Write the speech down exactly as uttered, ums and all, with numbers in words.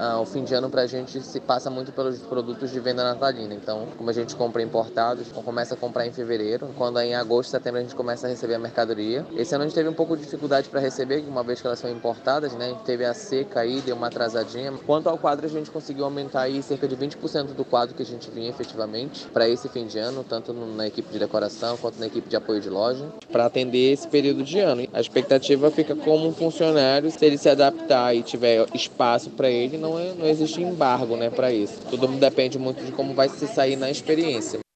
ah, o fim de ano pra gente se passa muito pelos produtos de venda natalina. Então, como a gente compra importados, começa a comprar em fevereiro. Quando é em agosto, setembro, a gente começa a receber a mercadoria. Esse ano a gente teve um pouco de dificuldade para receber, uma vez que elas são importadas, né? A gente teve a seca aí, deu uma atrasadinha. Quanto ao quadro, a gente conseguiu aumentar aí cerca de vinte por cento do quadro que a gente vinha efetivamente para esse fim de ano, tanto na equipe de decoração quanto na equipe de apoio de loja, para atender esse período de ano. A expectativa fica como um funcionário, se ele se adaptar e tiver espaço para ele, não, é, não existe embargo, né, para isso. Tudo depende muito de como vai se sair na experiência.